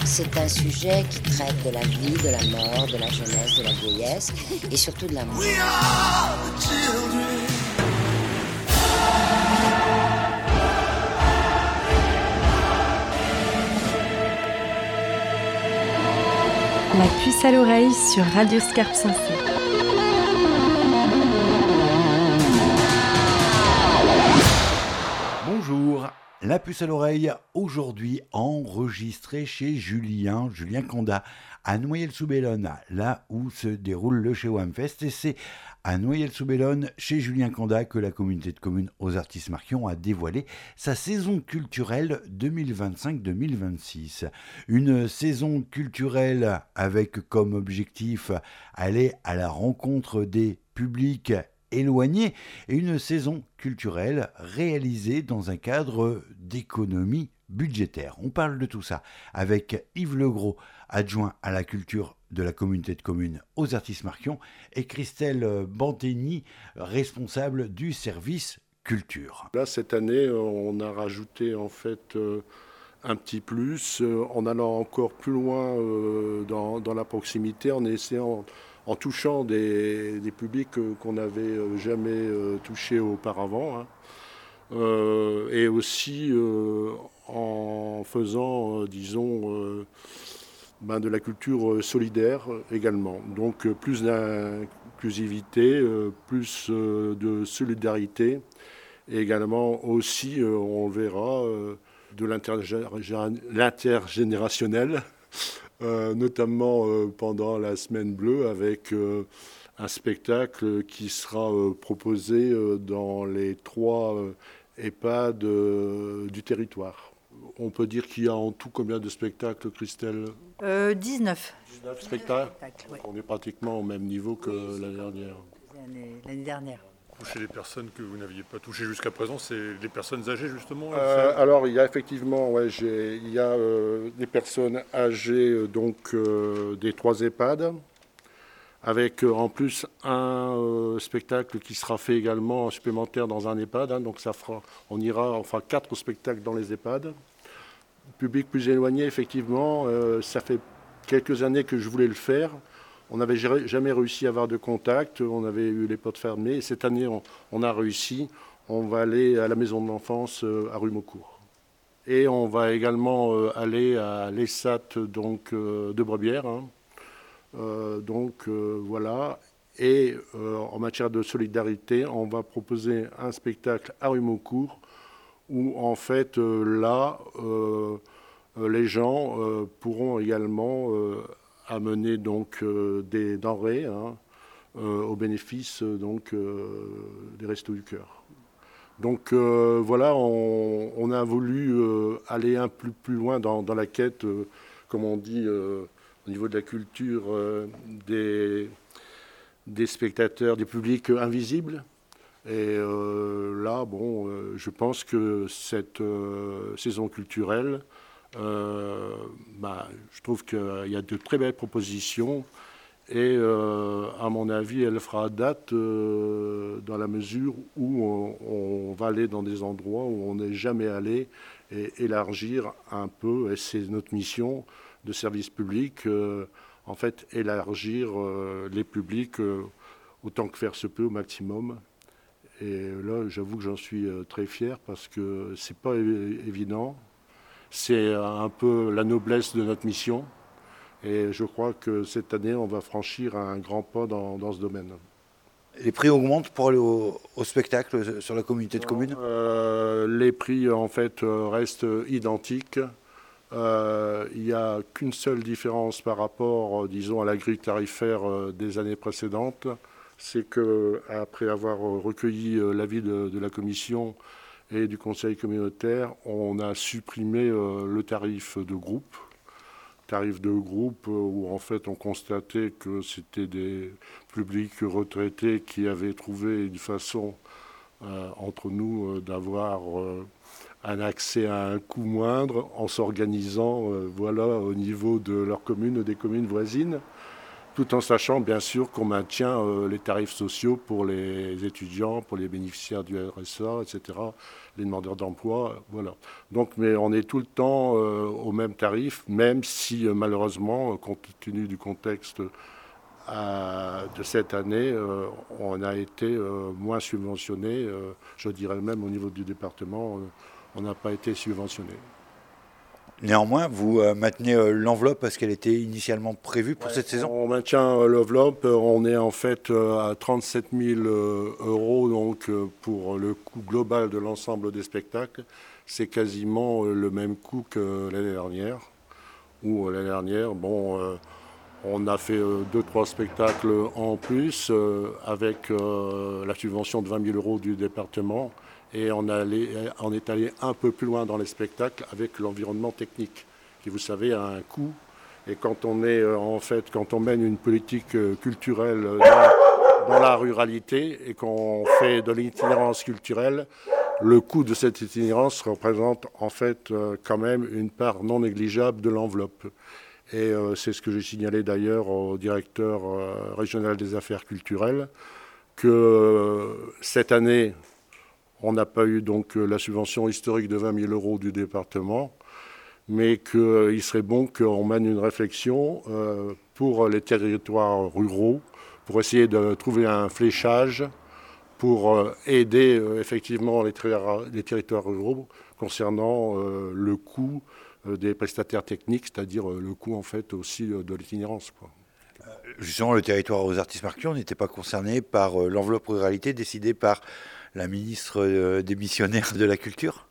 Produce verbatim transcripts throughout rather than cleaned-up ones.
C'est un sujet qui traite de la vie, de la mort, de la jeunesse, de la vieillesse et surtout de l'amour. We are the children. La puce à l'oreille sur Radio Scarpe Sensée. Bonjour, la puce à l'oreille, aujourd'hui enregistrée chez Julien, Julien Condat, à Noyelles-sous-Bellone, là où se déroule le Chewam Fest. Et c'est à Noyelles-sous-Bellone, chez Julien Condat, que la communauté de communes Aux Artistes Marquion a dévoilé sa saison culturelle deux mille vingt-cinq deux mille vingt-six. Une saison culturelle avec comme objectif aller à la rencontre des publics éloignée et une saison culturelle réalisée dans un cadre d'économie budgétaire. On parle de tout ça avec Yves Legros, adjoint à la culture de la communauté de communes Aux Artistes Marquion, et Christelle Bantegny, responsable du service culture. Là, cette année, on a rajouté en fait euh, un petit plus euh, en allant encore plus loin euh, dans, dans la proximité, en essayant en touchant des, des publics qu'on n'avait jamais euh, touchés auparavant, hein. euh, et aussi euh, en faisant, euh, disons, euh, ben de la culture solidaire également. Donc plus d'inclusivité, euh, plus euh, de solidarité, et également aussi, euh, on verra, euh, de l'intergénérationnel. Euh, notamment euh, pendant la Semaine Bleue, avec euh, un spectacle qui sera euh, proposé euh, dans les trois euh, EHPAD euh, du territoire. On peut dire qu'il y a en tout combien de spectacles, Christelle ? euh, dix-neuf. dix-neuf spectacles, spectacles, ouais. On est pratiquement au même niveau que oui, l'année dernière. L'année, l'année dernière. Toucher les personnes que vous n'aviez pas touchées jusqu'à présent, c'est les personnes âgées justement euh, Alors il y a effectivement, ouais, j'ai, il y a euh, des personnes âgées euh, donc euh, des trois EHPAD, avec euh, en plus un euh, spectacle qui sera fait également supplémentaire dans un EHPAD, hein, donc ça fera, on ira enfin quatre spectacles dans les EHPAD. Public plus éloigné, effectivement, euh, ça fait quelques années que je voulais le faire. On n'avait jamais réussi à avoir de contact, on avait eu les portes fermées. Et cette année, on, on a réussi. On va aller à la maison de l'enfance euh, à rue Maucourt. Et on va également euh, aller à l'E S A T donc, euh, de Brebière. Hein. Euh, donc euh, voilà. Et euh, en matière de solidarité, on va proposer un spectacle à rue Maucourt où en fait euh, là, euh, les gens euh, pourront également euh, amener donc euh, des denrées hein, euh, au bénéfice euh, donc euh, des Restos du Cœur. Donc euh, voilà, on, on a voulu euh, aller un peu plus, plus loin dans, dans la quête, euh, comme on dit euh, au niveau de la culture, euh, des, des spectateurs, des publics invisibles. Et euh, là, bon, euh, je pense que cette euh, saison culturelle, Euh, bah, je trouve qu'il y a de très belles propositions et euh, à mon avis elle fera date euh, dans la mesure où on, on va aller dans des endroits où on n'est jamais allé et élargir un peu, et c'est notre mission de service public, euh, en fait élargir euh, les publics euh, autant que faire se peut au maximum. Et là j'avoue que j'en suis euh, très fier parce que c'est pas é- évident. C'est un peu la noblesse de notre mission et je crois que cette année, on va franchir un grand pas dans, dans ce domaine. Les prix augmentent pour aller au, au spectacle sur la communauté de communes ? euh, Les prix, en fait, restent identiques. Euh, il n'y a qu'une seule différence par rapport, disons, à la grille tarifaire des années précédentes. C'est qu'après avoir recueilli l'avis de, de la commission et du conseil communautaire, on a supprimé euh, le tarif de groupe. Tarif de groupe euh, où en fait on constatait que c'était des publics retraités qui avaient trouvé une façon euh, entre nous euh, d'avoir euh, un accès à un coût moindre en s'organisant euh, voilà, au niveau de leur commune ou des communes voisines. tout en sachant bien sûr qu'on maintient euh, les tarifs sociaux pour les étudiants, pour les bénéficiaires du R S A, et cetera, les demandeurs d'emploi, voilà. Donc, mais on est tout le temps euh, au même tarif, même si euh, malheureusement, compte tenu du contexte euh, de cette année, euh, on a été euh, moins subventionné, euh, je dirais même au niveau du département, euh, on n'a pas été subventionné. Néanmoins, vous euh, maintenez euh, l'enveloppe parce qu'elle était initialement prévue pour ouais, cette saison. On maintient euh, l'enveloppe, on est en fait euh, à trente-sept mille euh, euros donc, euh, pour le coût global de l'ensemble des spectacles. C'est quasiment euh, le même coût que l'année dernière. Ou euh, l'année dernière, bon, euh, on a fait euh, deux trois spectacles en plus euh, avec euh, la subvention de vingt mille euros du département. Et on, allait, on est allé un peu plus loin dans les spectacles avec l'environnement technique, qui, vous savez, a un coût. Et quand on est, en fait, quand on mène une politique culturelle dans, dans la ruralité et qu'on fait de l'itinérance culturelle, le coût de cette itinérance représente en fait quand même une part non négligeable de l'enveloppe. Et euh, c'est ce que j'ai signalé d'ailleurs au directeur euh, régional des affaires culturelles, que euh, cette année, on n'a pas eu donc la subvention historique de vingt mille euros du département, mais qu'il euh, serait bon qu'on mène une réflexion euh, pour les territoires ruraux, pour essayer de trouver un fléchage pour euh, aider euh, effectivement les, les territoires ruraux concernant euh, le coût euh, des prestataires techniques, c'est-à-dire euh, le coût en fait aussi euh, de l'itinérance, quoi. Justement, le territoire aux artistes marquants n'était pas concerné par euh, l'enveloppe ruralité décidée par la ministre euh, démissionnaire de la Culture.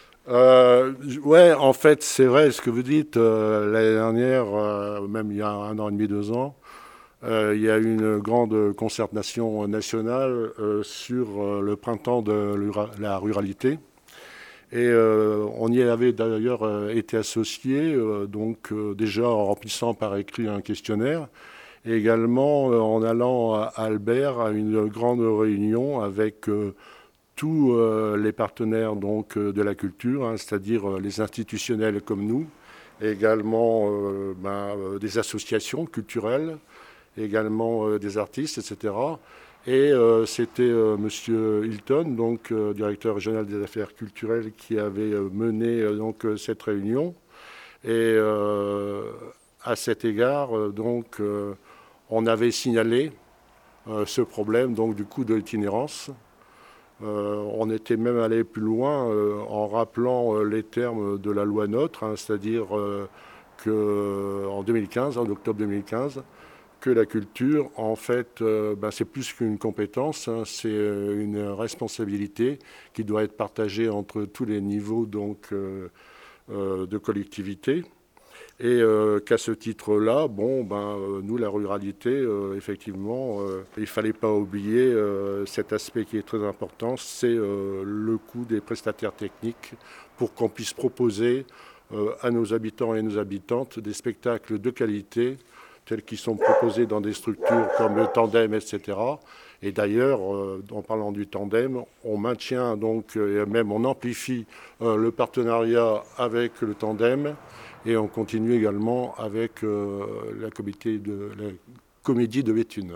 euh, Ouais, en fait, c'est vrai ce que vous dites. Euh, l'année dernière, euh, même il y a un an et demi, deux ans, euh, il y a eu une grande concertation nationale euh, sur euh, le printemps de la ruralité. Et euh, on y avait d'ailleurs euh, été associé, euh, donc euh, déjà en remplissant par écrit un questionnaire, et également euh, en allant à Albert à une grande réunion avec euh, tous euh, les partenaires donc, euh, de la culture, hein, c'est-à-dire euh, les institutionnels comme nous, et également euh, ben, euh, des associations culturelles, également euh, des artistes, et cetera. Et euh, c'était euh, M. Hilton, donc euh, directeur régional des affaires culturelles, qui avait euh, mené euh, donc, euh, cette réunion. Et euh, à cet égard, euh, donc, euh, on avait signalé euh, ce problème donc, du coût de l'itinérance. Euh, on était même allé plus loin euh, en rappelant euh, les termes de la loi NOTRe, hein, c'est-à-dire euh, qu'en deux mille quinze, en octobre deux mille quinze, que la culture, en fait, euh, ben, c'est plus qu'une compétence, hein, c'est euh, une responsabilité qui doit être partagée entre tous les niveaux donc, euh, euh, de collectivité. Et euh, qu'à ce titre-là, bon, ben, euh, nous, la ruralité, euh, effectivement, euh, il ne fallait pas oublier euh, cet aspect qui est très important, c'est euh, le coût des prestataires techniques pour qu'on puisse proposer euh, à nos habitants et nos habitantes des spectacles de qualité tels qu'ils sont proposés dans des structures comme le Tandem, et cetera. Et d'ailleurs, euh, en parlant du Tandem, on maintient donc, et même on amplifie euh, le partenariat avec le Tandem, et on continue également avec euh, la, de, la comédie de Béthune.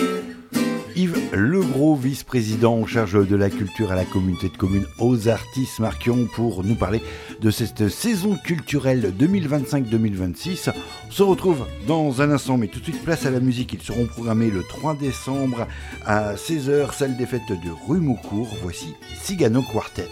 Yves Legros, vice-président en charge de la culture à la communauté de communes aux artistes Marquion, pour nous parler de cette saison culturelle deux mille vingt-cinq deux mille vingt-six. On se retrouve dans un instant, mais tout de suite place à la musique. Ils seront programmés le trois décembre à seize heures, salle des fêtes de rue Maucourt. Voici Cigano Quartet.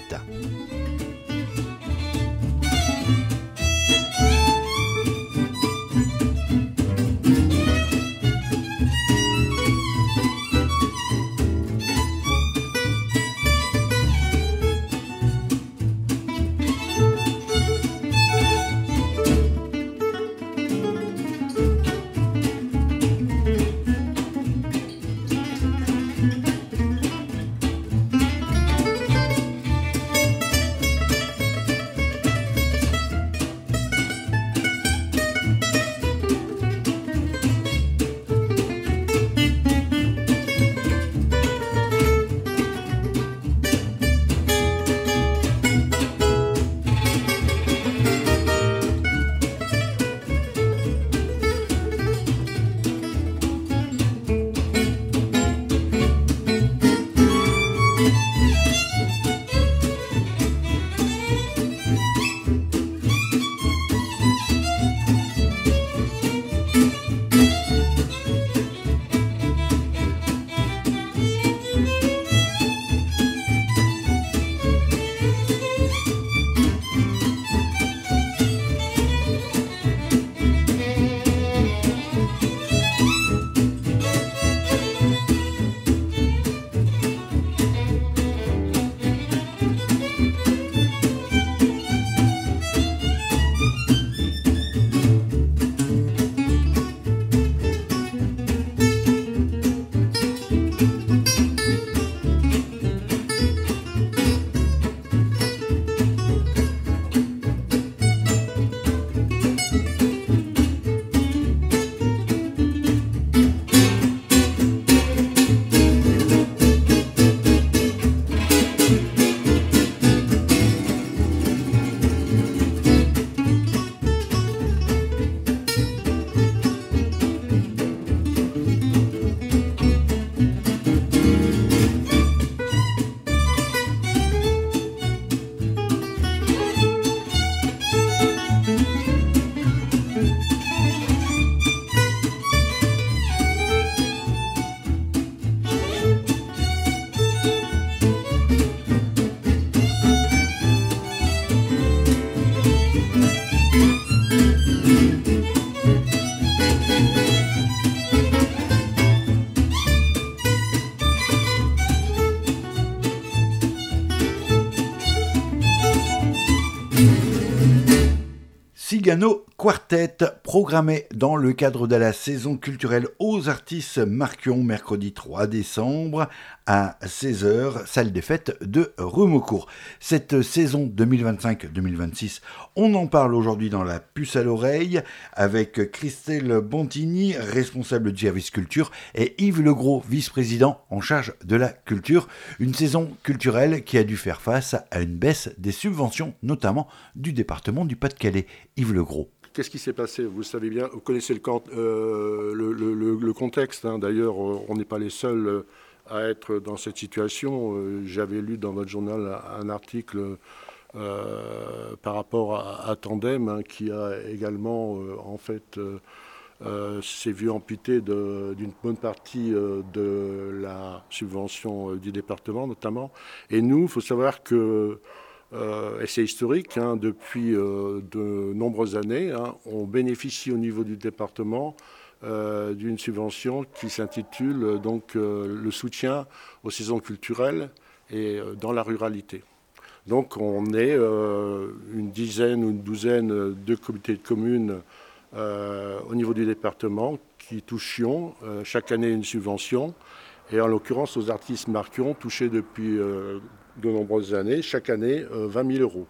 Cigano Quartet, programmé dans le cadre de la saison culturelle aux artistes Marquion, mercredi trois décembre à seize heures, salle des fêtes de Remocourt. Cette saison deux mille vingt-cinq deux mille vingt-six, on en parle aujourd'hui dans la puce à l'oreille avec Christelle Bontini, responsable du service culture, et Yves Legros, vice-président en charge de la culture. Une saison culturelle qui a dû faire face à une baisse des subventions, notamment du département du Pas-de-Calais. Yves Legros. Qu'est-ce qui s'est passé? Vous savez bien, vous connaissez le, euh, le, le, le, le contexte. Hein. D'ailleurs, on n'est pas les seuls à être dans cette situation. J'avais lu dans votre journal un article euh, par rapport à, à Tandem, hein, qui a également, euh, en fait, euh, euh, s'est vu amputé d'une bonne partie euh, de la subvention euh, du département, notamment. Et nous, il faut savoir que Euh, et c'est historique, hein, depuis euh, de nombreuses années, hein, on bénéficie au niveau du département euh, d'une subvention qui s'intitule euh, donc euh, le soutien aux saisons culturelles et euh, dans la ruralité. Donc on est euh, une dizaine ou une douzaine de comités de communes euh, au niveau du département qui touchions euh, chaque année une subvention, et en l'occurrence aux artistes Marquion touchés depuis euh, de nombreuses années, chaque année euh, vingt mille euros.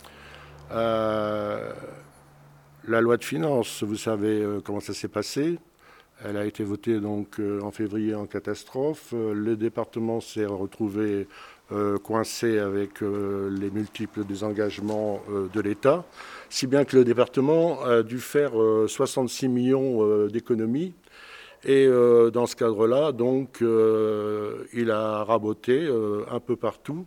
Euh, la loi de finances, vous savez euh, comment ça s'est passé. Elle a été votée donc euh, en février en catastrophe. Euh, le département s'est retrouvé euh, coincé avec euh, les multiples désengagements euh, de l'État, si bien que le département a dû faire euh, soixante-six millions euh, d'économies. Et euh, dans ce cadre-là, donc, euh, il a raboté euh, un peu partout,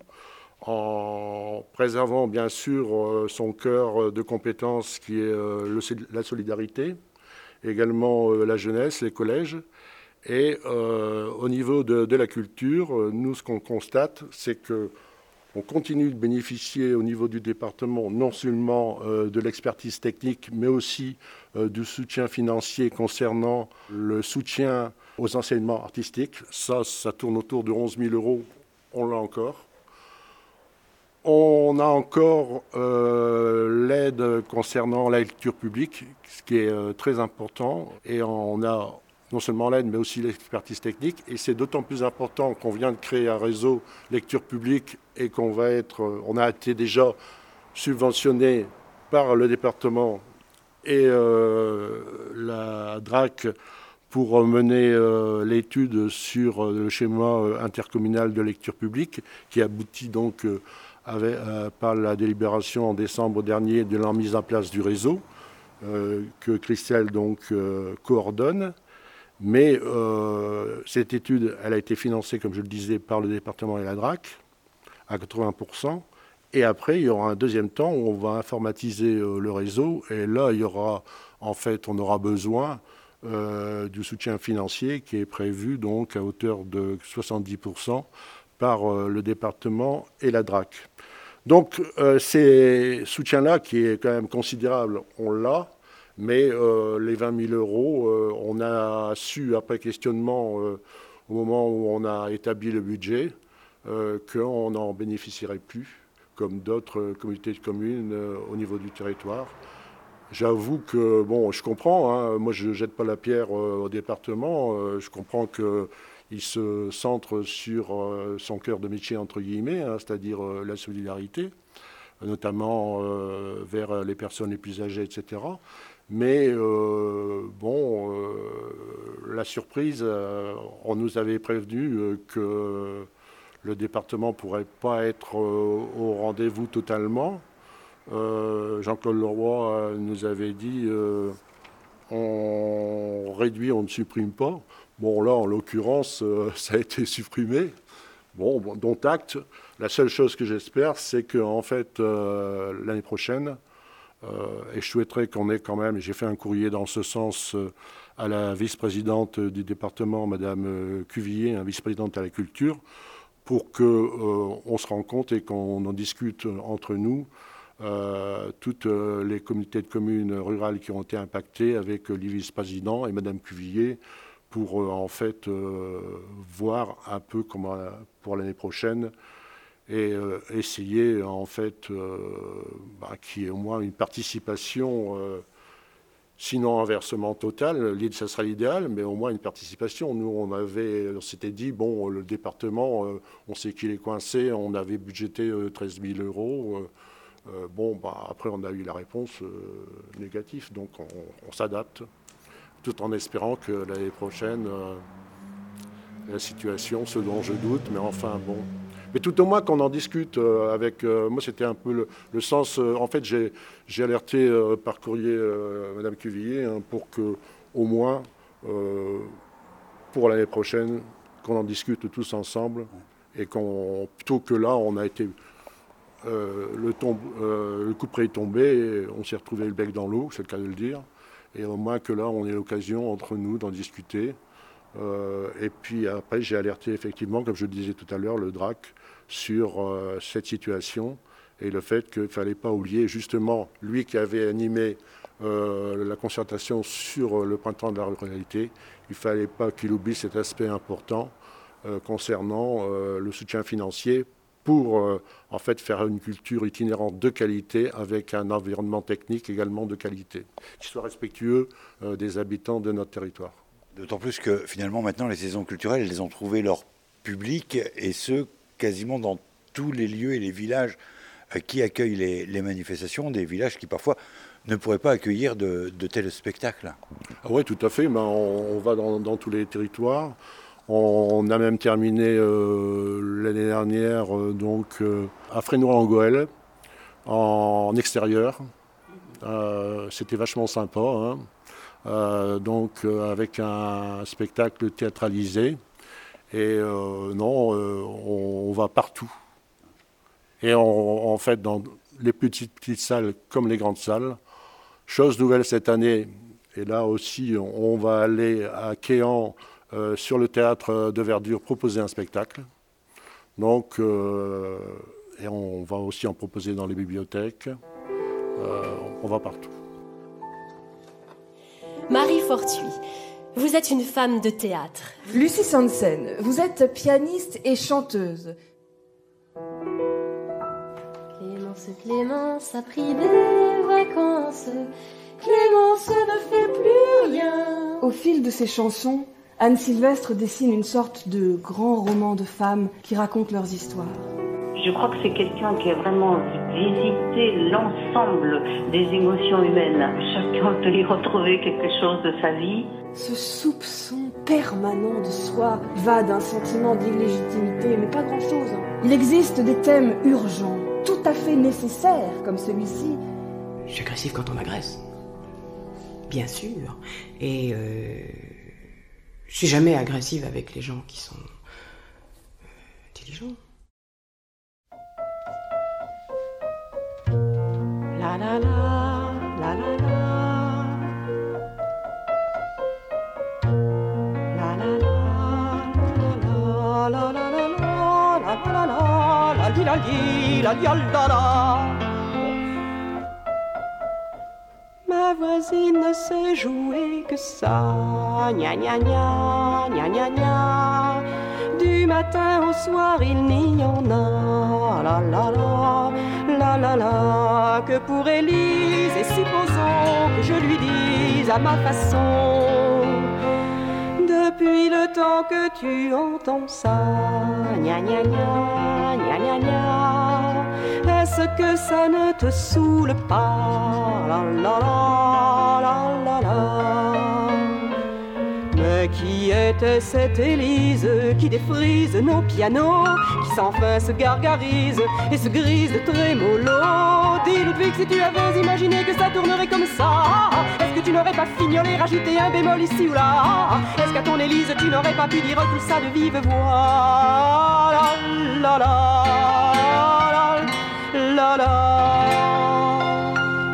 en préservant bien sûr euh, son cœur de compétences qui est euh, le, la solidarité, également euh, la jeunesse, les collèges. Et euh, au niveau de, de la culture, nous, ce qu'on constate, c'est que on continue de bénéficier au niveau du département non seulement euh, de l'expertise technique, mais aussi euh, du soutien financier concernant le soutien aux enseignements artistiques. Ça, ça tourne autour de onze mille euros, on l'a encore. On a encore euh, l'aide concernant la lecture publique, ce qui est euh, très important. Et on a non seulement l'aide, mais aussi l'expertise technique. Et c'est d'autant plus important qu'on vient de créer un réseau lecture publique et qu'on va être, on a été déjà subventionné par le département et euh, la D R A C pour mener euh, l'étude sur le schéma intercommunal de lecture publique, qui aboutit donc euh, avec, euh, par la délibération en décembre dernier de la mise en place du réseau, euh, que Christelle donc euh, coordonne. Mais euh, cette étude, elle a été financée, comme je le disais, par le département et la D R A C à quatre-vingts pour cent. Et après, il y aura un deuxième temps où on va informatiser euh, le réseau. Et là, il y aura, en fait, on aura besoin euh, du soutien financier qui est prévu donc à hauteur de soixante-dix pour cent par euh, le département et la D R A C. Donc, euh, ces soutiens-là, qui est quand même considérable, on l'a. Mais euh, les vingt mille euros, euh, on a su, après questionnement, euh, au moment où on a établi le budget, euh, qu'on n'en bénéficierait plus, comme d'autres communautés de communes euh, au niveau du territoire. J'avoue que, bon, je comprends, hein, moi je ne jette pas la pierre euh, au département, euh, je comprends qu'il se centre sur euh, son cœur de métier, entre guillemets, hein, c'est-à-dire euh, la solidarité, notamment euh, vers les personnes les plus âgées, et cetera. Mais euh, bon, euh, la surprise, euh, on nous avait prévenu euh, que le département ne pourrait pas être euh, au rendez-vous totalement. Euh, Jean-Claude Leroy euh, nous avait dit euh, on réduit, on ne supprime pas. Bon, là, en l'occurrence, euh, ça a été supprimé. Bon, bon, dont acte. La seule chose que j'espère, c'est qu'en fait, euh, l'année prochaine, Euh, et je souhaiterais qu'on ait quand même, j'ai fait un courrier dans ce sens euh, à la vice-présidente du département, Madame euh, Cuvillier, hein, vice-présidente à la culture, pour qu'on euh, se rende compte et qu'on en discute entre nous, euh, toutes euh, les communautés de communes rurales qui ont été impactées avec euh, les vice-présidents et Madame Cuvillier, pour euh, en fait euh, voir un peu comment, pour l'année prochaine, et euh, essayer en fait euh, bah, qu'il y ait au moins une participation, euh, sinon un versement total, ça sera l'idéal, mais au moins une participation. Nous, on avait, on s'était dit, bon, le département, euh, on sait qu'il est coincé, on avait budgété euh, treize mille euros. Euh, euh, bon, bah, après, on a eu la réponse euh, négative, donc on, on s'adapte, tout en espérant que l'année prochaine, euh, la situation, ce dont je doute, mais enfin, bon. Mais tout au moins qu'on en discute euh, avec... Euh, moi, c'était un peu le, le sens... Euh, en fait, j'ai, j'ai alerté euh, par courrier euh, Mme Cuvillier hein, pour que, au moins, euh, pour l'année prochaine, qu'on en discute tous ensemble et qu'on... Plutôt que là, on a été... Euh, le, tombe, euh, le coup près est tombé et on s'est retrouvé le bec dans l'eau, c'est le cas de le dire. Et au moins que là, on ait l'occasion entre nous d'en discuter. Euh, et puis après, j'ai alerté effectivement, comme je le disais tout à l'heure, le D R A C sur euh, cette situation et le fait qu'il ne fallait pas oublier justement lui qui avait animé euh, la concertation sur le printemps de la ruralité. Il ne fallait pas qu'il oublie cet aspect important euh, concernant euh, le soutien financier pour euh, en fait faire une culture itinérante de qualité avec un environnement technique également de qualité, qui soit respectueux euh, des habitants de notre territoire. D'autant plus que finalement maintenant les saisons culturelles, elles ont trouvé leur public et ce quasiment dans tous les lieux et les villages qui accueillent les, les manifestations, des villages qui parfois ne pourraient pas accueillir de, de tels spectacles. Ah oui, tout à fait. Ben, on, on va dans, dans tous les territoires. On, on a même terminé euh, l'année dernière euh, donc, euh, à Frénois-en-Goël, en, en extérieur. Euh, c'était vachement sympa. Hein. Euh, donc euh, avec un spectacle théâtralisé. Et euh, non, euh, on, on va partout. Et on, en fait, dans les petites, petites salles comme les grandes salles. Chose nouvelle cette année, et là aussi, on, on va aller à Quéant, euh, sur le théâtre de Verdure, proposer un spectacle. Donc, euh, et on va aussi en proposer dans les bibliothèques. Euh, on va partout. Marie Fortuit, vous êtes une femme de théâtre. Lucie Sansen, vous êtes pianiste et chanteuse. Clémence, Clémence a pris des vacances. Clémence ne fait plus rien. Au fil de ses chansons, Anne Sylvestre dessine une sorte de grand roman de femmes qui racontent leurs histoires. Je crois que c'est quelqu'un qui a vraiment visité l'ensemble des émotions humaines. Chacun peut y retrouver quelque chose de sa vie. Ce soupçon permanent de soi va d'un sentiment d'illégitimité, mais pas grand-chose. Il existe des thèmes urgents, tout à fait nécessaires, comme celui-ci. Je suis agressive quand on m'agresse. Bien sûr. Et euh, je suis jamais agressive avec les gens qui sont euh, intelligents. La la la, la la la. La la la, la la la la, la la la, la li la li, la li la la. Ma voisine ne sait jouer que ça, gna gna gna, gna gna gna. Du matin au soir il n'y en a, la la la, la la la. Que pour Élise, et supposons que je lui dise à ma façon, depuis le temps que tu entends ça, gna gna gna, gna gna gna, est-ce que ça ne te saoule pas, la la la, la la la. Mais qui était cette Élise qui défrise nos pianos, qui sans fin se gargarise et se grise de trémolo? Dis Ludwig, si tu avais imaginé que ça tournerait comme ça, est-ce que tu n'aurais pas fignolé, rajouté un bémol ici ou là? Est-ce qu'à ton Élise tu n'aurais pas pu dire tout ça de vive voix? La la la, la la la.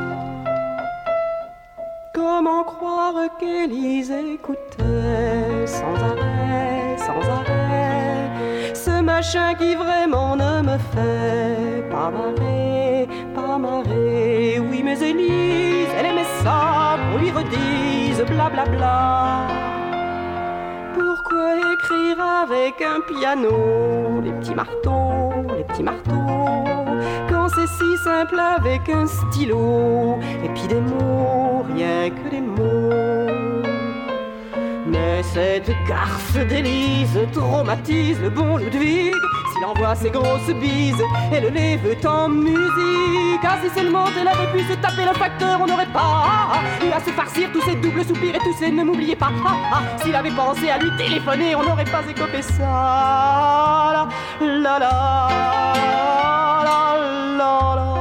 Comment croire qu'Élise écoutait sans arrêt, sans arrêt, ce machin qui vraiment ne me fait pas marrer, pas marrer. Oui mais Élise, elle aimait ça qu'on lui redise blablabla. Pourquoi Pourquoi écrire avec un piano les petits marteaux, les petits marteaux, quand c'est si simple avec un stylo, et puis des mots, rien que des mots. Mais cette garce d'Élise traumatise le bon Ludwig. S'il envoie ses grosses bises, elle les veut en musique. Ah, si seulement elle avait pu se taper le facteur, on n'aurait pas eu à se farcir tous ces doubles soupirs et tous ces ne m'oubliez pas. Ah, ah, s'il avait pensé à lui téléphoner, on n'aurait pas écopé ça. La la la la la la.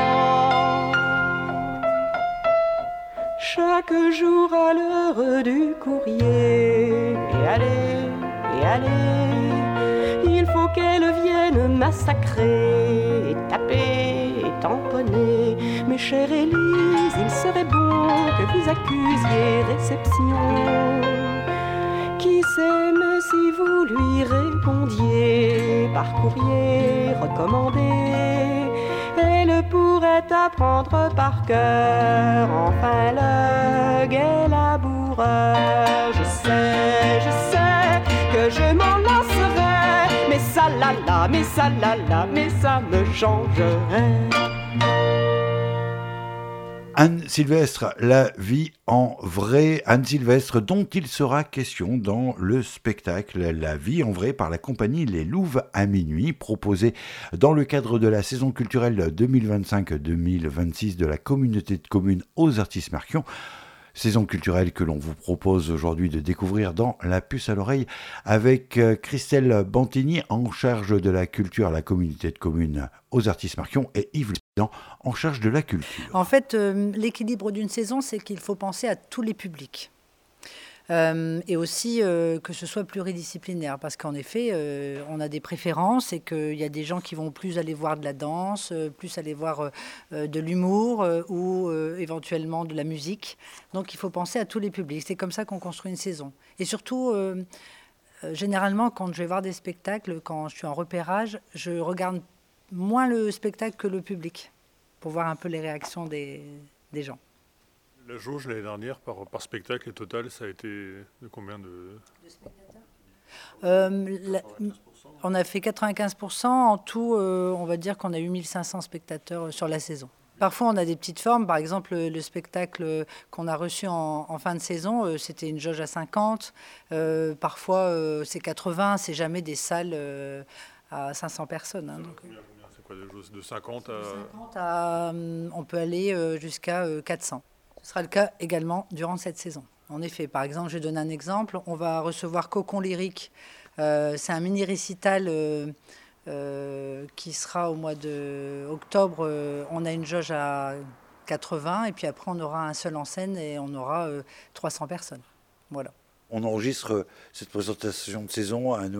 Chaque jour à l'heure du courrier, et allez, et allez, il faut qu'elle vienne massacrer, et taper, et tamponner. Mais chère Élise, il serait bon que vous accusiez réception. Qui sait, mais si vous lui répondiez par courrier recommandé, elle pourrait apprendre par cœur enfin le gai laboureur. Je sais, je sais que je m'en lasserais, mais ça la la, mais ça la la, mais ça me changerait. Anne Sylvestre, la vie en vrai. Anne Sylvestre, dont il sera question dans le spectacle La vie en vrai par la compagnie Les Louves à minuit, proposé dans le cadre de la saison culturelle deux mille vingt-cinq deux mille vingt-six de la communauté de communes aux Artistes Marquion. Saison culturelle que l'on vous propose aujourd'hui de découvrir dans La Puce à l'oreille avec Christelle Bantini en charge de la culture à la communauté de communes aux Artistes Marquion et Yves Lédan en charge de la culture. En fait, euh, l'équilibre d'une saison, c'est qu'il faut penser à tous les publics. Euh, et aussi euh, que ce soit pluridisciplinaire, parce qu'en effet, euh, on a des préférences et qu'il y a des gens qui vont plus aller voir de la danse, euh, plus aller voir euh, de l'humour euh, ou euh, éventuellement de la musique. Donc il faut penser à tous les publics. C'est comme ça qu'on construit une saison. Et surtout, euh, euh, généralement, quand je vais voir des spectacles, quand je suis en repérage, je regarde moins le spectacle que le public, pour voir un peu les réactions des, des gens. La jauge l'année dernière par, par spectacle et total, ça a été de combien de, de spectateurs euh, la, On a fait quatre-vingt-quinze pour cent. En tout, euh, on va dire qu'on a eu mille cinq cents spectateurs sur la saison. Parfois, on a des petites formes. Par exemple, le, le spectacle qu'on a reçu en, en fin de saison, euh, c'était une jauge à cinquante. Euh, parfois, euh, c'est quatre-vingts. C'est jamais des salles euh, à cinq cents personnes. Hein, donc, combien, combien c'est quoi, de cinquante à... De cinquante à... On peut aller euh, jusqu'à euh, quatre cents. Ce sera le cas également durant cette saison. En effet, par exemple, je donne un exemple. On va recevoir Cocon Lyrique. Euh, c'est un mini-récital euh, euh, qui sera au mois d'octobre. Euh, on a une jauge à quatre-vingts et puis après, on aura un seul en scène et on aura euh, trois cents personnes. Voilà. On enregistre cette présentation de saison à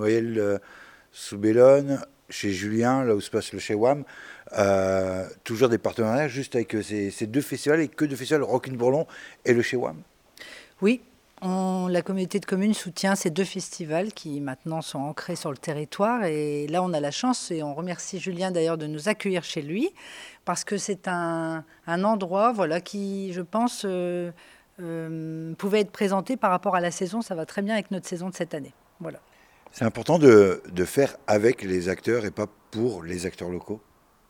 Noyelles-sous-Bellone, chez Julien, là où se passe le Chewam. Euh, toujours des partenariats juste avec ces, ces deux festivals et que deux festivals, Rockin' Bourlon et le Chewam. Oui, on, la communauté de communes soutient ces deux festivals qui maintenant sont ancrés sur le territoire et là on a la chance et on remercie Julien d'ailleurs de nous accueillir chez lui parce que c'est un, un endroit voilà, qui je pense euh, euh, pouvait être présenté par rapport à la saison, ça va très bien avec notre saison de cette année. Voilà. C'est important de, de faire avec les acteurs et pas pour les acteurs locaux.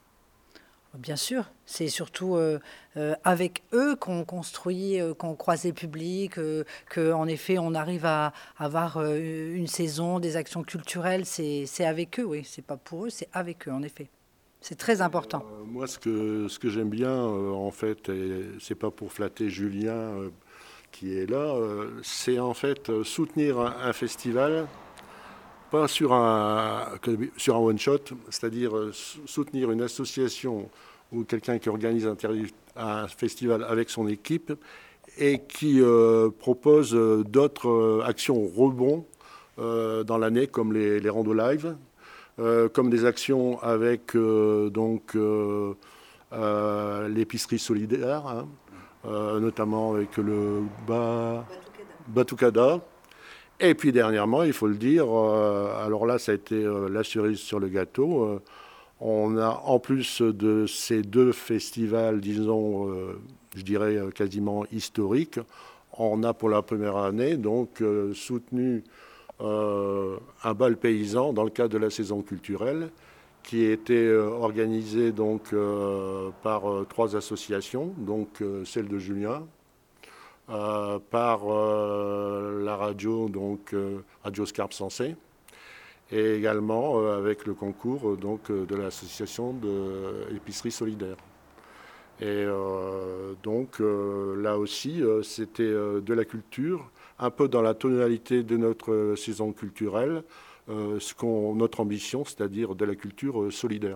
Bien sûr, c'est surtout euh, euh, avec eux qu'on construit, euh, qu'on croise les publics, euh, qu'en effet on arrive à, à avoir euh, une saison, des actions culturelles. C'est, c'est avec eux, oui. C'est pas pour eux, c'est avec eux, en effet. C'est très important. Euh, moi, ce que, ce que j'aime bien, euh, en fait, et c'est pas pour flatter Julien euh, qui est là, euh, c'est en fait euh, soutenir un, un festival. Pas sur un, sur un one-shot, c'est-à-dire soutenir une association ou quelqu'un qui organise un, un festival avec son équipe et qui euh, propose d'autres actions rebond euh, dans l'année, comme les, les randos live, euh, comme des actions avec euh, donc, euh, euh, l'épicerie solidaire, hein, euh, notamment avec le ba... Batucada. Et puis dernièrement, il faut le dire, euh, alors là, ça a été euh, la cerise sur le gâteau. Euh, on a, en plus de ces deux festivals, disons, euh, je dirais euh, quasiment historiques, on a pour la première année donc euh, soutenu euh, un bal paysan dans le cadre de la saison culturelle qui était euh, organisé donc, euh, par euh, trois associations, donc euh, celle de Julien, euh, par euh, la radio, donc euh, Radio Scarpe Sensée, et également euh, avec le concours donc, de l'association de épicerie solidaire. Et euh, donc euh, là aussi, euh, c'était euh, de la culture, un peu dans la tonalité de notre euh, saison culturelle, euh, ce qu'on, notre ambition, c'est-à-dire de la culture euh, solidaire.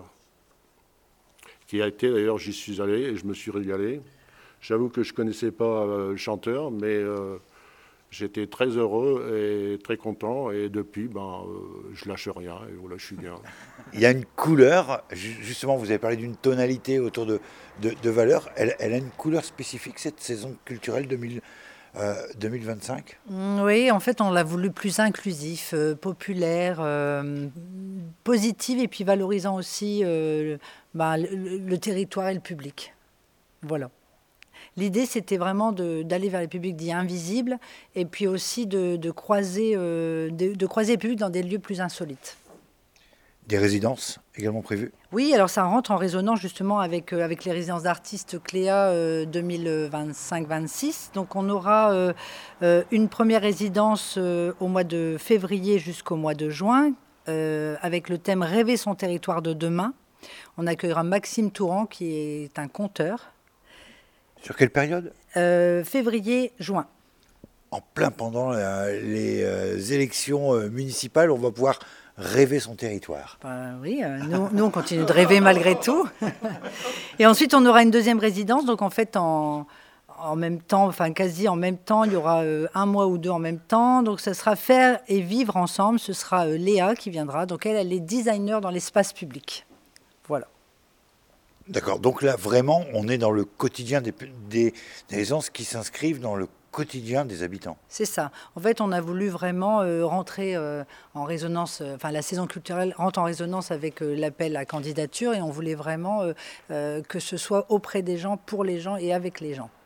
Qui a été, d'ailleurs, j'y suis allé et je me suis régalé. J'avoue que je ne connaissais pas euh, le chanteur, mais euh, j'étais très heureux et très content. Et depuis, ben, euh, je lâche rien et voilà, je suis bien. Il y a une couleur, justement, vous avez parlé d'une tonalité autour de, de, de valeurs. Elle, elle a une couleur spécifique, cette saison culturelle deux mille, euh, deux mille vingt-cinq? Oui, en fait, on l'a voulu plus inclusif, euh, populaire, euh, positive et puis valorisant aussi euh, ben, le, le territoire et le public. Voilà. L'idée, c'était vraiment de, d'aller vers les publics dits invisibles et puis aussi de, de, croiser, euh, de, de croiser les publics dans des lieux plus insolites. Des résidences également prévues? Oui, alors ça rentre en résonance justement avec, euh, avec les résidences d'artistes Cléa euh, deux mille vingt-cinq vingt-six. Donc on aura euh, euh, une première résidence euh, au mois de février jusqu'au mois de juin euh, avec le thème « Rêver son territoire de demain ». On accueillera Maxime Touran qui est un conteur. Sur quelle période? euh, Février-juin. En plein pendant euh, les euh, élections euh, municipales, on va pouvoir rêver son territoire. Ben oui, euh, nous, nous on continue de rêver malgré tout. Et ensuite on aura une deuxième résidence, donc en fait en, en même temps, enfin quasi en même temps, il y aura euh, un mois ou deux en même temps. Donc ce sera faire et vivre ensemble. Ce sera euh, Léa qui viendra. Donc elle, elle est designer dans l'espace public. Voilà. D'accord, donc là vraiment on est dans le quotidien des, des, des résidences qui s'inscrivent dans le quotidien des habitants. C'est ça. En fait, on a voulu vraiment euh, rentrer euh, en résonance, euh, enfin la saison culturelle rentre en résonance avec euh, l'appel à candidature et on voulait vraiment euh, euh, que ce soit auprès des gens, pour les gens et avec les gens.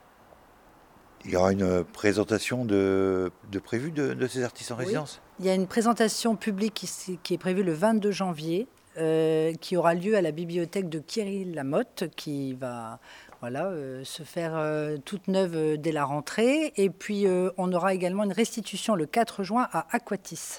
Il y aura une présentation de, de prévue de, de ces artistes en résidence? Oui. Il y a une présentation publique qui, qui est prévue le vingt-deux janvier, euh, qui aura lieu à la bibliothèque de Kirill Lamotte, qui va... Voilà, euh, se faire euh, toute neuve euh, dès la rentrée. Et puis, euh, on aura également une restitution le quatre juin à Aquatis.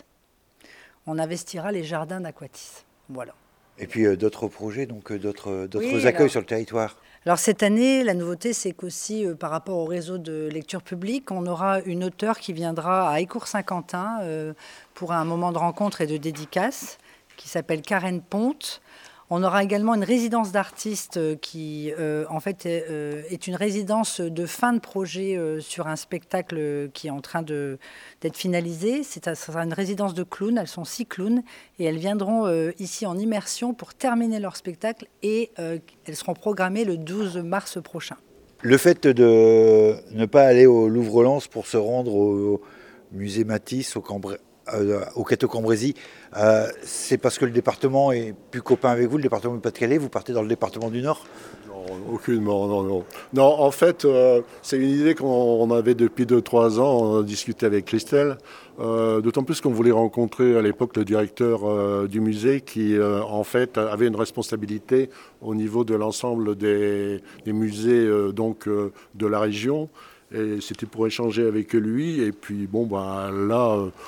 On investira les jardins d'Aquatis. Voilà. Et puis, euh, d'autres projets, donc euh, d'autres, d'autres oui, accueils alors, sur le territoire? Alors, cette année, la nouveauté, c'est qu'aussi, euh, par rapport au réseau de lecture publique, on aura une auteure qui viendra à Écourt-Saint-Quentin euh, pour un moment de rencontre et de dédicace, qui s'appelle Karen Ponte. On aura également une résidence d'artistes qui, euh, en fait, est, euh, est une résidence de fin de projet euh, sur un spectacle qui est en train de, d'être finalisé. C'est, ça sera une résidence de clowns. Elles sont six clowns et elles viendront euh, ici en immersion pour terminer leur spectacle et euh, elles seront programmées le douze mars prochain. Le fait de ne pas aller au Louvre-Lens pour se rendre au musée Matisse, au Cambrai, Euh, au Cateau-Cambrésis, euh, c'est parce que le département est plus copain avec vous, le département du Pas-de-Calais, vous partez dans le département du Nord? Non, aucunement, non, non. Non, en fait, euh, c'est une idée qu'on avait depuis deux trois ans, on a discuté avec Christelle, euh, d'autant plus qu'on voulait rencontrer à l'époque le directeur euh, du musée qui, euh, en fait, avait une responsabilité au niveau de l'ensemble des, des musées euh, donc, euh, de la région, et c'était pour échanger avec lui, et puis, bon, ben là... Euh,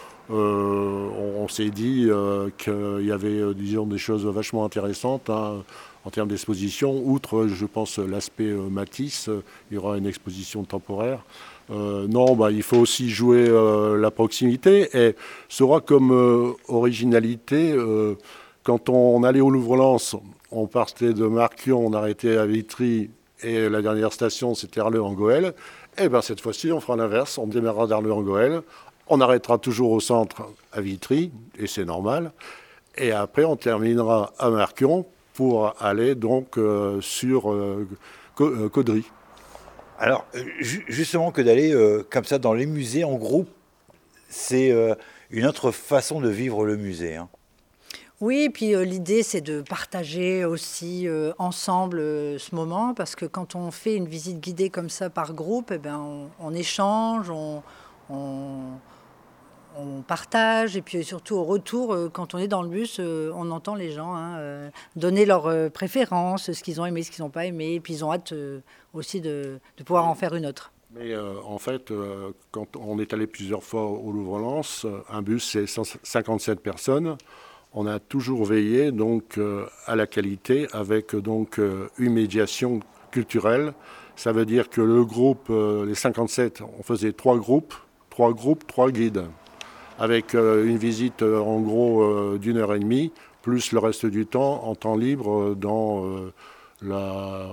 Euh, on, on s'est dit euh, qu'il y avait, euh, disons, des choses vachement intéressantes hein, en termes d'exposition. Outre, je pense, l'aspect euh, Matisse, euh, il y aura une exposition temporaire. Euh, non, bah, il faut aussi jouer euh, la proximité. Et ce sera comme euh, originalité, euh, quand on allait au Louvre-Lens, on partait de Marquion, on arrêtait à Vitry, et la dernière station, c'était Arleux-en-Gohelle. Et bien cette fois-ci, on fera l'inverse, on démarrera d'Arleux-en-Gohelle. On arrêtera toujours au centre à Vitry, et c'est normal. Et après, on terminera à Marquion pour aller donc euh, sur euh, Caudry. Alors, ju- justement, que d'aller euh, comme ça dans les musées en groupe, c'est euh, une autre façon de vivre le musée. Hein. Oui, et puis euh, l'idée, c'est de partager aussi euh, ensemble euh, ce moment, parce que quand on fait une visite guidée comme ça par groupe, eh ben, on, on échange, on... on on partage, et puis surtout au retour, euh, quand on est dans le bus, euh, on entend les gens hein, euh, donner leurs euh, préférences, ce qu'ils ont aimé, ce qu'ils n'ont pas aimé, et puis ils ont hâte euh, aussi de, de pouvoir en faire une autre. Mais euh, en fait, euh, quand on est allé plusieurs fois au Louvre-Lens, un bus c'est cent cinquante-sept personnes. On a toujours veillé donc euh, à la qualité avec donc euh, une médiation culturelle. Ça veut dire que le groupe, euh, les cinquante-sept, on faisait trois groupes, trois groupes, trois guides, avec euh, une visite euh, en gros euh, d'une heure et demie, plus le reste du temps en temps libre dans euh, la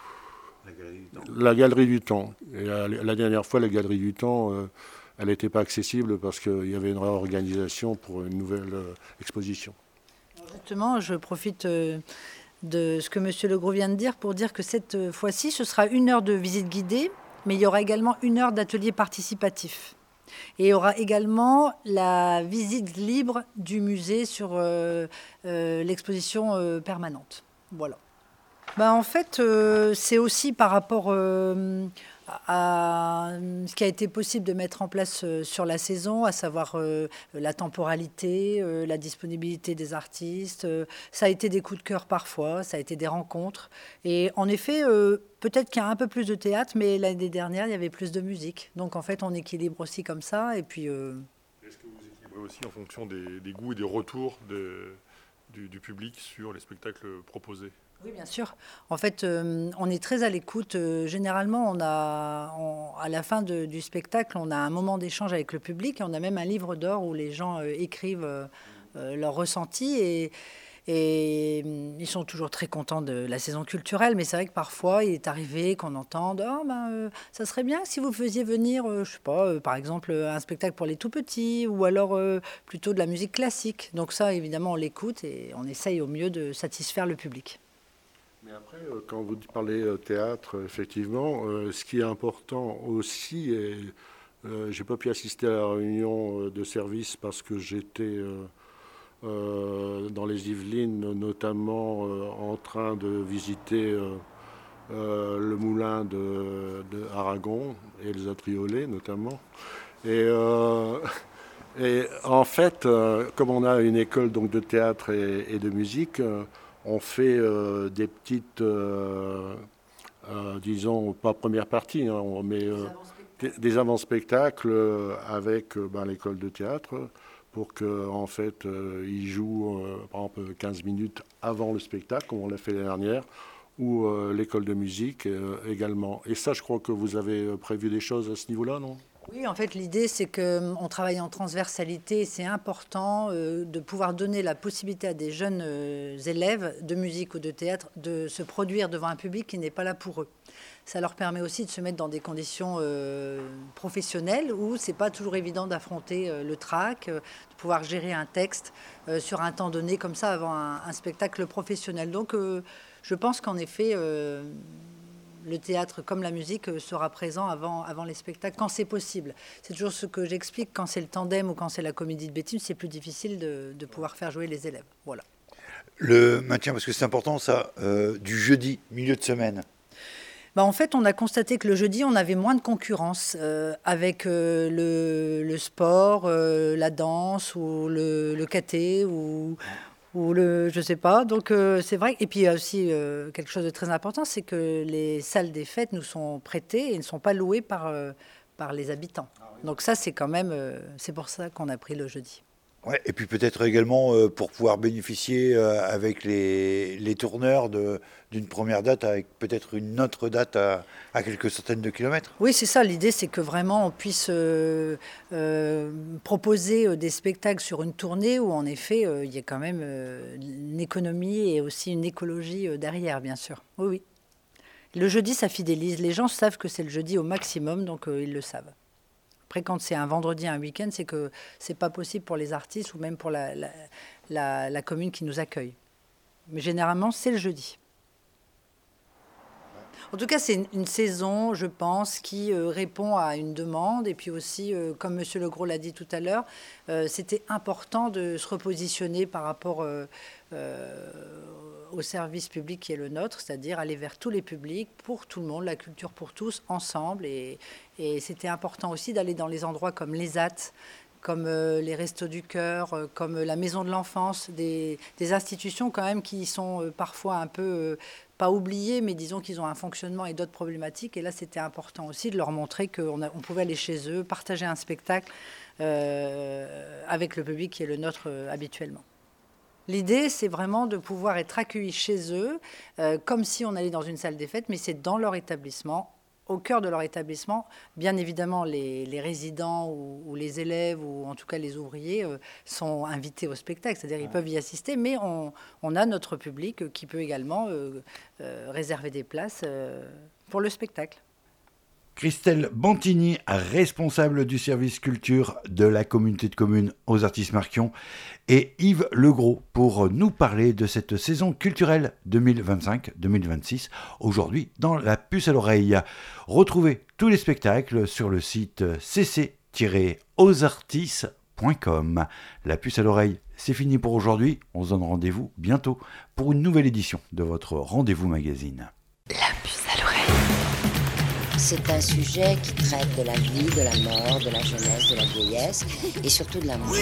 La galerie du temps. Et la, la dernière fois, la galerie du temps, euh, elle n'était pas accessible parce qu'il y avait une réorganisation pour une nouvelle euh, exposition. Justement, je profite euh, de ce que M. Legros vient de dire pour dire que cette fois-ci, ce sera une heure de visite guidée, mais il y aura également une heure d'atelier participatif. Et il y aura également la visite libre du musée sur euh, euh, l'exposition euh, permanente. Voilà. Ben, en fait, euh, c'est aussi par rapport euh, à ce qui a été possible de mettre en place euh, sur la saison, à savoir euh, la temporalité, euh, la disponibilité des artistes. Euh, ça a été des coups de cœur parfois, ça a été des rencontres. Et en effet, euh, peut-être qu'il y a un peu plus de théâtre, mais l'année dernière, il y avait plus de musique. Donc en fait, on équilibre aussi comme ça. Et puis, euh... Est-ce que vous équilibrez aussi en fonction des, des goûts et des retours de, du, du public sur les spectacles proposés ? Oui, bien sûr. En fait, euh, on est très à l'écoute. Euh, généralement, on a, on, à la fin de, du spectacle, on a un moment d'échange avec le public. Et on a même un livre d'or où les gens euh, écrivent euh, euh, leurs ressentis. Et, et euh, ils sont toujours très contents de la saison culturelle. Mais c'est vrai que parfois, il est arrivé qu'on entende « Oh, ben, euh, ça serait bien si vous faisiez venir, euh, je sais pas, euh, par exemple, un spectacle pour les tout-petits ou alors euh, plutôt de la musique classique. » Donc ça, évidemment, on l'écoute et on essaye au mieux de satisfaire le public. Mais après, quand vous parlez théâtre, effectivement, euh, ce qui est important aussi, et euh, j'ai pas pu assister à la réunion de service parce que j'étais euh, euh, dans les Yvelines, notamment euh, en train de visiter euh, euh, le moulin de, de Aragon et les Atriolets notamment. Et, euh, et en fait, euh, comme on a une école donc de théâtre et, et de musique, euh, on fait euh, des petites, euh, euh, disons, pas première partie, hein, on met euh, des avant-spectacles euh, avec euh, ben, l'école de théâtre pour qu'en en fait, euh, ils jouent, euh, par exemple, quinze minutes avant le spectacle, comme on l'a fait l'année dernière, ou euh, l'école de musique euh, également. Et ça, je crois que vous avez prévu des choses à ce niveau-là, non ? Oui, en fait, l'idée, c'est qu'on travaille en transversalité. C'est important euh, de pouvoir donner la possibilité à des jeunes euh, élèves de musique ou de théâtre de se produire devant un public qui n'est pas là pour eux. Ça leur permet aussi de se mettre dans des conditions euh, professionnelles où c'est pas toujours évident d'affronter euh, le trac, euh, de pouvoir gérer un texte euh, sur un temps donné comme ça avant un, un spectacle professionnel. Donc, euh, je pense qu'en effet... Euh, le théâtre comme la musique sera présent avant, avant les spectacles, quand c'est possible. C'est toujours ce que j'explique, quand c'est le tandem ou quand c'est la comédie de Béthune, c'est plus difficile de, de pouvoir faire jouer les élèves. Voilà. Le maintien, parce que c'est important ça, euh, du jeudi, milieu de semaine. Bah en fait, on a constaté que le jeudi, on avait moins de concurrence euh, avec euh, le, le sport, euh, la danse ou le, le caté ou... ou le, je sais pas. Donc euh, c'est vrai. Et puis il y a aussi euh, quelque chose de très important, c'est que les salles des fêtes nous sont prêtées et ne sont pas louées par, euh, par les habitants. Ah oui. Donc ça, c'est quand même, euh, c'est pour ça qu'on a pris le jeudi. Ouais, et puis peut-être également euh, pour pouvoir bénéficier euh, avec les, les tourneurs de, d'une première date avec peut-être une autre date à, à quelques centaines de kilomètres. Oui, c'est ça. L'idée, c'est que vraiment on puisse euh, euh, proposer des spectacles sur une tournée où en effet euh, il y a quand même euh, une économie et aussi une écologie euh, derrière, bien sûr. Oui, oui. Le jeudi, ça fidélise. Les gens savent que c'est le jeudi au maximum, donc euh, ils le savent. Après, quand c'est un vendredi, un week-end, c'est que c'est pas possible pour les artistes ou même pour la, la, la, la commune qui nous accueille. Mais généralement, c'est le jeudi. En tout cas, c'est une, une saison, je pense, qui euh, répond à une demande. Et puis aussi, euh, comme M. Legros l'a dit tout à l'heure, euh, c'était important de se repositionner par rapport euh, euh, au service public qui est le nôtre, c'est-à-dire aller vers tous les publics, pour tout le monde, la culture pour tous, ensemble. Et, et c'était important aussi d'aller dans les endroits comme l'E S A T, comme euh, les Restos du Cœur, euh, comme la Maison de l'Enfance, des, des institutions quand même qui sont euh, parfois un peu, euh, pas oubliées, mais disons qu'ils ont un fonctionnement et d'autres problématiques. Et là, c'était important aussi de leur montrer qu'on a, on pouvait aller chez eux, partager un spectacle euh, avec le public qui est le nôtre euh, habituellement. L'idée, c'est vraiment de pouvoir être accueillis chez eux, euh, comme si on allait dans une salle des fêtes, mais c'est dans leur établissement, au cœur de leur établissement. Bien évidemment, les, les résidents ou, ou les élèves, ou en tout cas les ouvriers, euh, sont invités au spectacle, c'est-à-dire ils peuvent y assister, mais on, on a notre public qui peut également euh, euh, réserver des places euh, pour le spectacle. Christelle Bantini, responsable du service culture de la communauté de communes aux Artistes Marquion, et Yves Legros pour nous parler de cette saison culturelle deux mille vingt-cinq deux mille vingt-six, aujourd'hui dans La Puce à l'oreille. Retrouvez tous les spectacles sur le site c c tiret aux artistes point com. La Puce à l'oreille, c'est fini pour aujourd'hui. On se donne rendez-vous bientôt pour une nouvelle édition de votre Rendez-vous Magazine. La Puce à l'oreille. C'est un sujet qui traite de la vie, de la mort, de la jeunesse, de la vieillesse et surtout de l'amour.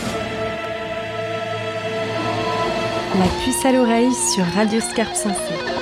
La Puce à l'oreille sur Radio Scarpe Sensée.